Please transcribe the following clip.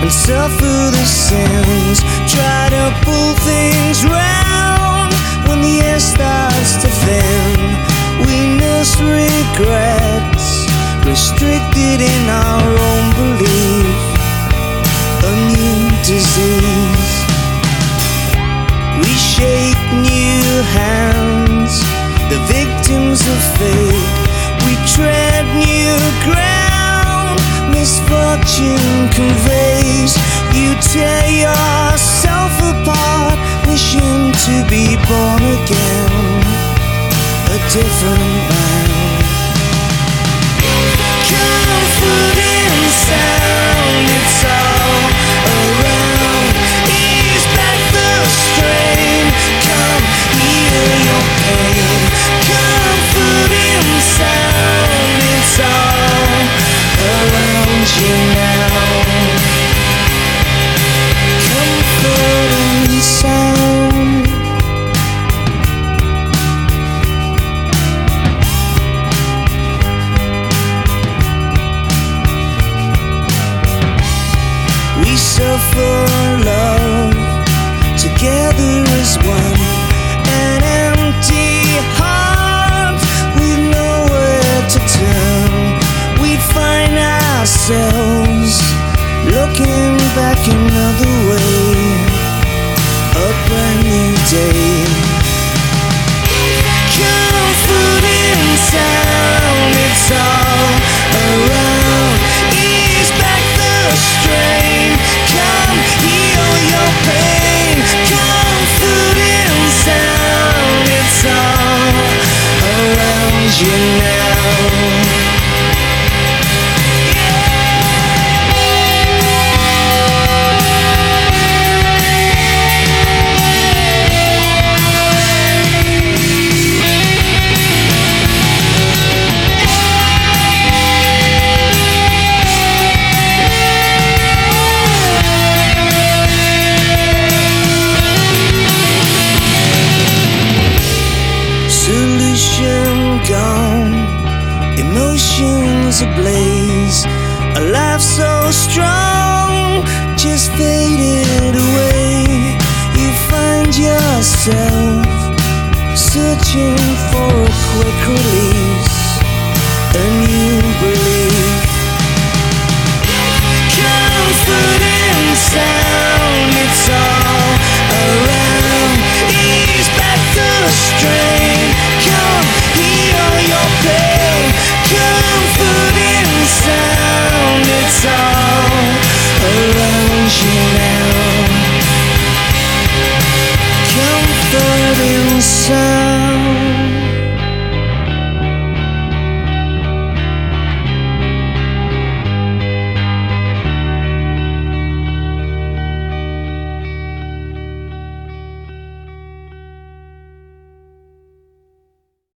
and suffer the sins. Try to pull things round when the air starts to thin. We nurse regrets, restricted in our own belief. A new disease. We shake new hands, the victims of fate. We tread new ground, misfortune conveys. You tear yourself apart, wishing to be born again, a different man. Comfort in sound, it's all around. Ease back the strain, come heal your pain. Comfort in sound, it's all around you now. Comfort in sound. We suffer love together as one. An empty heart with nowhere to turn. We find ourselves looking back another way. A brand new day. Comfort in sound, it's all around. Ease back the strain, come heal your pain. Comfort in sound, it's all around you now. Solution gone, emotions ablaze. A life so strong just faded away. You find yourself searching for a quick release, a new belief. Comfort in sound, it's all around. Ease back the strain, come heal your pain. Comfort in sound, it's all around you now. Comfort in sound.